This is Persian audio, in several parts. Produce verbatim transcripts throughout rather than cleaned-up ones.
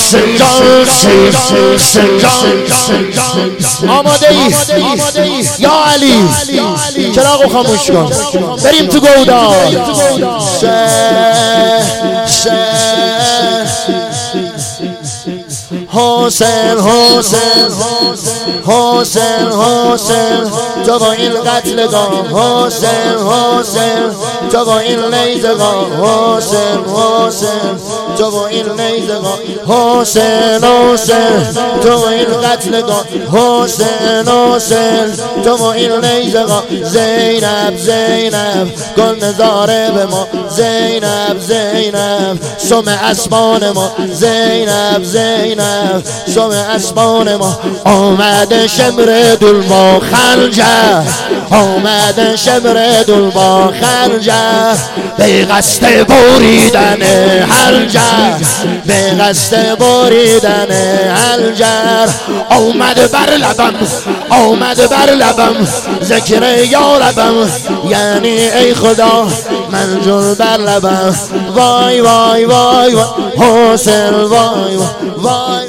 سنجان سیل سنجان آماده ای یا علی چراغو خاموش کن بریم تو گودال حسین حسین حسین حسین تو با این قتلگاه حسین حسین تو با این لیزگاه حسین حسین تو با این لیزگاه حسین حسین تو با این قتلگاه حسین حسین تو با این لیزگاه زینب زینب گل نظاره به ما زینب زینب سم اسمان ما زینب زینب سم اسمان ما آمده شمر دل با خنجر آمده شمر دل با خنجر به قصد بریدن حنجر به قصد بریدن حنجر آمد بر لبم آمد بر لبم ذکر یا ربم یعنی ای خدا منجور بر لبم وای وای وای وای حسین وای وای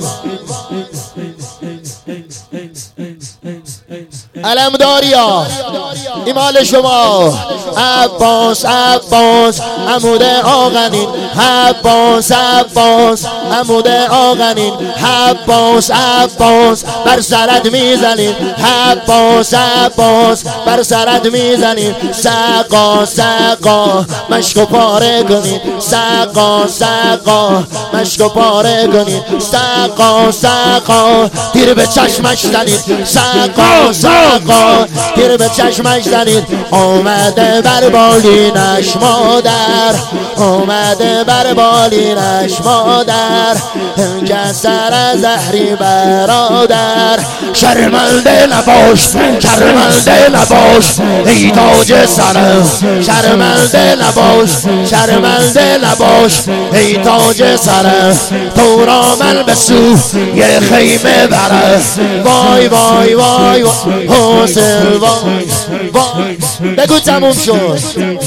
علم داریا ایمال شما عباس عباس عمود آقنین عباس عباس عمود آقنین عباس عباس بر سرت میزنین عباس عباس بر سرت میزنین سقا سقا مشکو پاره کنین سقا سقا مشکو پاره کنین سقا سقا تیر به چشمش زنین سقا سقا تیر به چشمش زنید آمده بر بالینش مادر آمده بر بالینش مادر کسر زهری برادر شرمنده نباش شرمنده نباش ای تاج سرم شرمنده نباش شرمنده نباش ای تاج سرم تو را من به سو یه خیمه برم وای وای وای حسین وای وای بگو تموم شد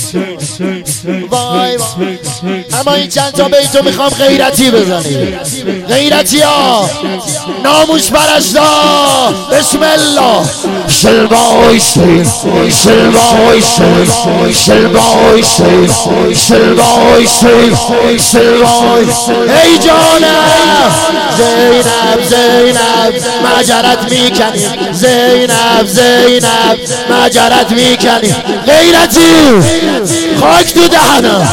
وای وای اما این چند تا بیتو میخوام غیرتی بزنی غیرتی ها ناموش پرستا بسم الله شلوای سیل شلوای سیل شلوای سیل شلوای سیل شلوای ای جانم زینب زینب مجرت میکنیم زینب زینب مجرت میکنیم غیرتی خاک تو دهنم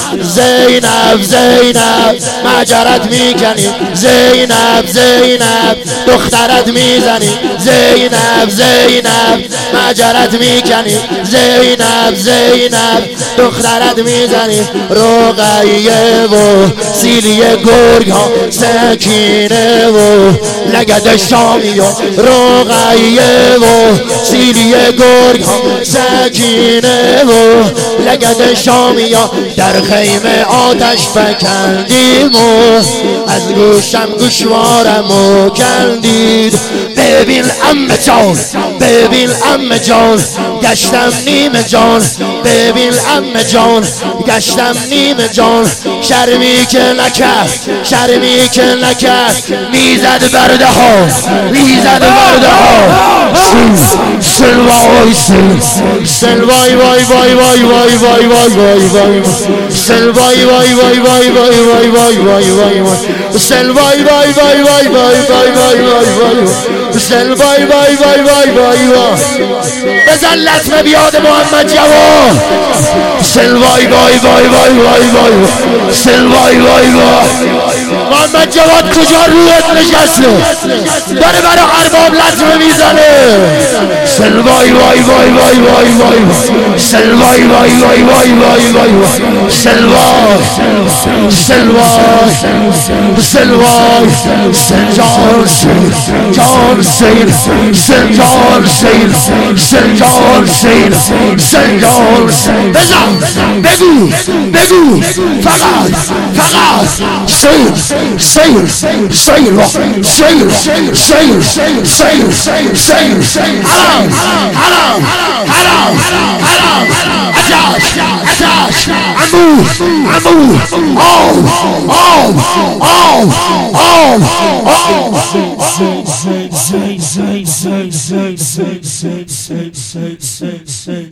زینب زینب مجرت میکنیم زینب زینب دخترت میزنیم زینب زینب مجرت میکنیم زینب زینب دخترت میزنیم رقیه و سیلی گرگ ها سکینه و لگد شامی و رقیه و سیلی گرگ ها سکینه و لگد شامی ها در خیمه آتش فکندیم و از گوشم گوشوارم و کندید ببین عمه جان ببین عمه جان گشتم نیمه جان ببین عمه جان گشتم نیمه جان شرمی که نکرد شرمی که نکرد میزد برده ها میزد برده ها سلوای سلوای وای وای وای وای وای وای وای وای سلوای وای وای وای وای وای وای وای وای سلوای وای وای وای وای وای وای وای وای سلوای وای وای وای وای وای بزن لطمه بیاد محمد جواد سلوای وای وای وای وای وای سلوای وای وای محمد جواد کجا رویت نشسته داره برای ارباب لطمه میزنه سلوای وای وای وای وای وای سلوای وای وای وای وای وای سلوای سلوای سلوای سنجان سیل جان سیل سنجان سیل سنجان سیل سنجان سیل بزن بگو بگو فقط فقط سیل سیل سیل سیل سیل سیل سیل حرام حرام حرام حرام اتاش اتاش عمو عمو آو آو آو آو آه